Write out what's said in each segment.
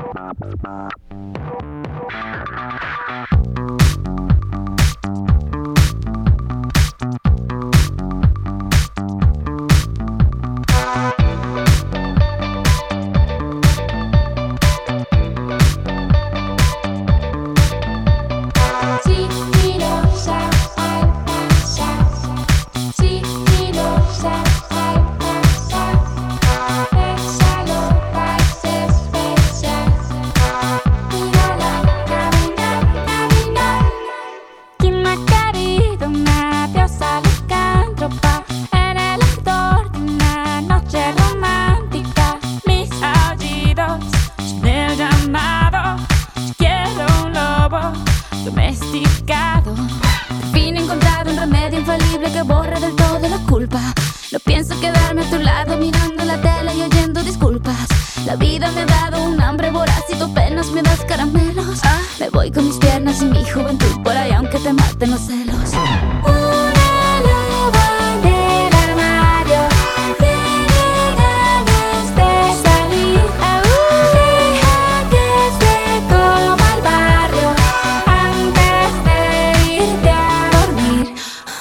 Domesticado. Por fin he encontrado un remedio infalible que borra del todo la culpa. No pienso quedarme a tu lado mirando la tele y oyendo disculpas. La vida me ha dado un hambre voraz y tú apenas me das caramelos. Me voy con mis piernas y mi juventud por ahí aunque te maten los celos. Una loba en el armario tiene ganas de salir. Deja que se coma el barrio antes de irte a dormir.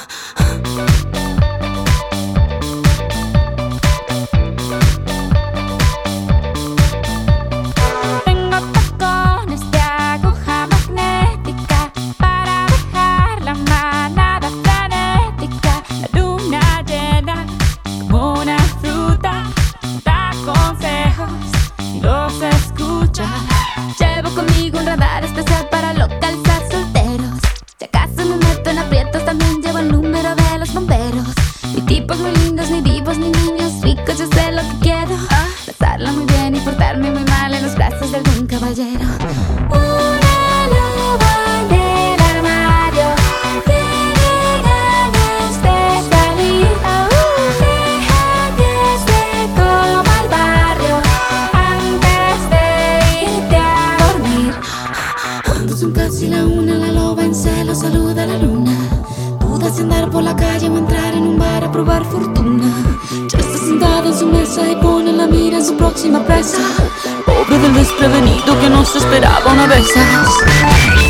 Tengo tacones de aguja magnética para dejar la manada frenética. La luna llena como una fruta da consejos y los escucha. Llevo conmigo un radar especial para localizar solteros. Si acaso me meto en aprietos, también llevo el número de los bomberos. Ni tipos muy lindos, ni divos, ni niños ricos, yo sé lo que quiero. Pasarla muy bien y portarme muy mal en los brazos de algún caballero. Una loba en el armario tiene ganas de salir. Deja que se coma el barrio antes de irte a dormir. Cuando son casi la una, la loba en celo saluda a la luna. Duda si andar por la calle o entrar en un bar a probar fortuna. Ya está sentada en su mesa y pone la mira en su próxima presa. Pobre del desprevenido que no se esperaba una de esas.